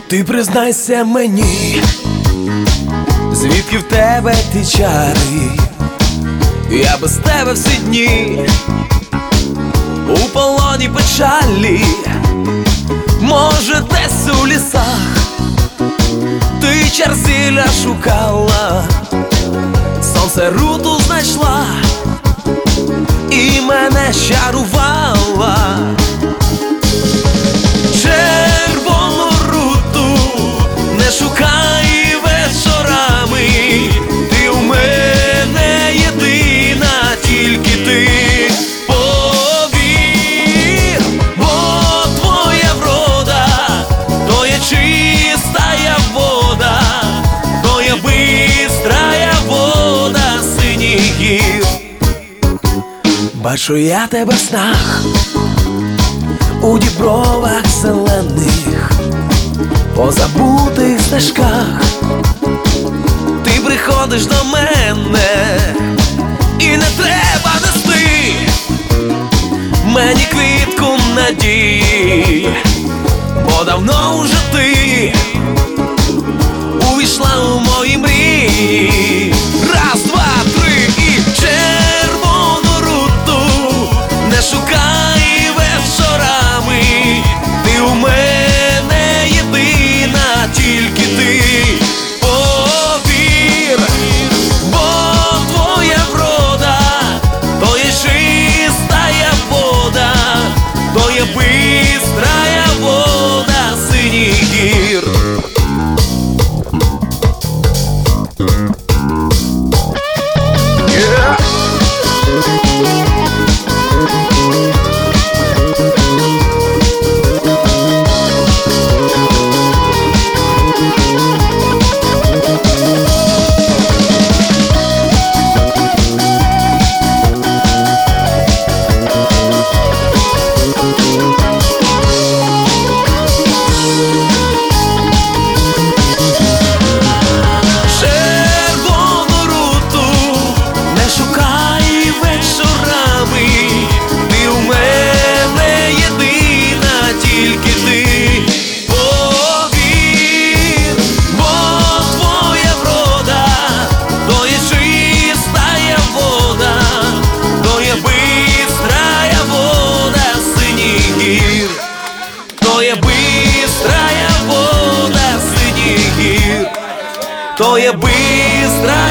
Ти признайся мені, звідки в тебе ті чари? Я без тебе всі дні у полоні печалі. Може, десь у лісах ти черзіля шукала, сонце руту знайшла і мене чарувала. Червону руту не шукай вечорами, ти у мене єдина, тільки ти. Повір, бо твоя врода то є чистая вода, то є бистрая вода синіх гір. Бачу я тебе в снах, у дібровах зелених, по забутих стежках. Ти приходиш до мене, і не треба нести мені квітку надії, бо давно вже ти увійшла у мої мрії. Раз, два, три і червону руту не шукай вечорами, ти у мене єдина, тільки ти. Повір, бо твоя врода то є чистая вода, то є бистрая вода синіх гір. То є бистрая